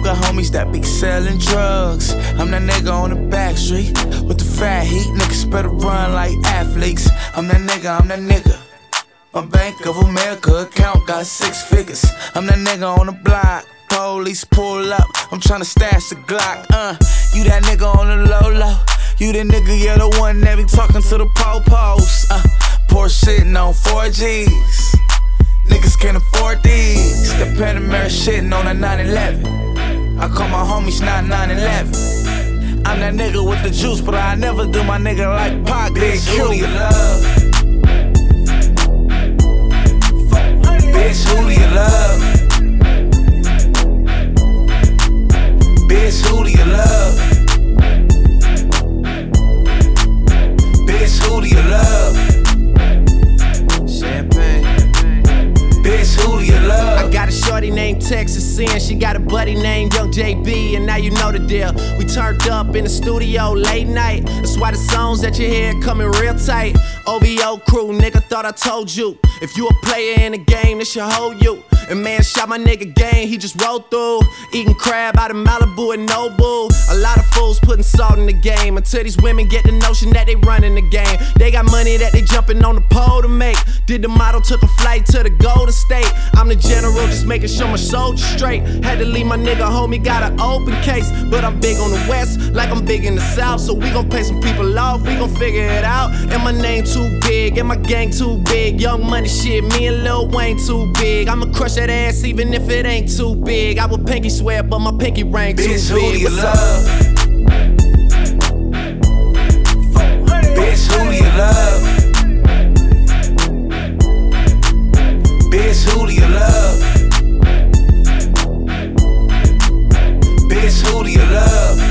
got homies that be selling drugs. I'm that nigga on the back street with the fat heat. Niggas better run like athletes. I'm that nigga. My Bank of America account got 6 figures. I'm that nigga on the block. Police pull up, I'm tryna stash the Glock. You that nigga on the low. You the nigga, you're the one that be talking to the po-pos. Porsche sitting on 4Gs. Niggas can't afford these. The Panamera shitting on a 911. I call my homies not 911. I'm that nigga with the juice, but I never do my nigga like Pac. Bitch, who do you love? Bitch, who do you love? Bitch, who do you love? Bitch, who do you love? Champagne. Bitch, who do you love? I got a shorty named Texas Sin. She got a buddy named Young JB, and now you know the deal. We turned up in the studio late night. That's why the songs that you hear coming real tight. OVO crew, nigga, thought I told you. If you a player in the game, this should hold you. And man shot my nigga game, he just rolled through. Eating crab out of Malibu and Nobu. A lot of fools putting salt in the game until these women get the notion that they running the game. They got money that they jumping on the pole to make. Did the model, took a flight to the Golden State. I'm the general, just making sure my soldiers straight. Had to leave my nigga home, he got an open case. But I'm big on the west, like I'm big in the south. So we gon' pay some people off, we gon' figure it out. And my name too big, and my gang too big. Young money shit, me and Lil Wayne too big. I'ma crush that ass even if it ain't too big. I would pinky swear, but my pinky ring too big. Bitch, who do you love? Bitch, who do you love? Bitch, who do you love? Bitch, who do you love?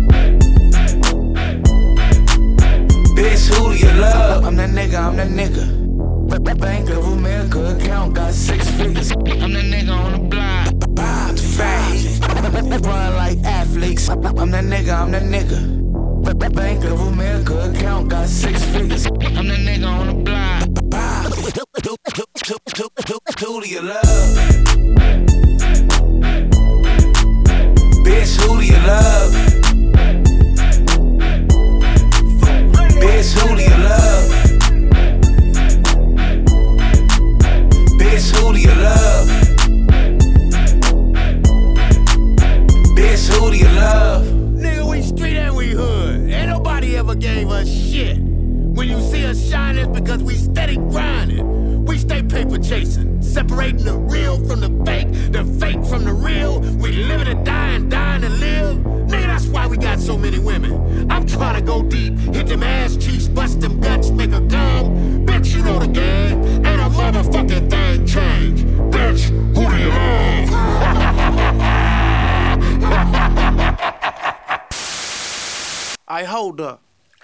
Bitch, who do you love? I'm that nigga. Bank of America account got 6 figures. I'm that nigga on the block. The fat heat. Run like athletes. I'm that nigga. Bank of America account got 6 figures. I'm that nigga on the block. Who do you love? Bitch, who do you love? Bitch, who do you love? Bitch, who do you love? Bitch, who do you love? Nigga, we street and we hood. Ain't nobody ever gave us shit. When you see us shine, it's because we steady grinding. We stay paper chasing, separating the real from the fake from the real. We live to die and dying to live. Nigga, that's why we got so many women. I'm trying to go deep, hit them ass cheeks, bust them guts, make a come. Bitch, you know the game. Ain't a motherfucking thing change. Bitch, who do you love? I hold up.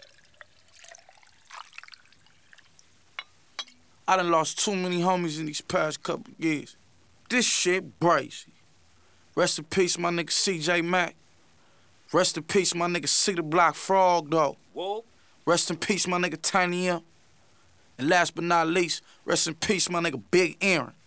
I done lost too many homies in these past couple years. This shit brazy. Rest in peace, my nigga CJ Mack. Rest in peace, my nigga C the Block Frog, though. Whoa. Rest in peace, my nigga Tiny M. And last but not least, rest in peace, my nigga Big Aaron.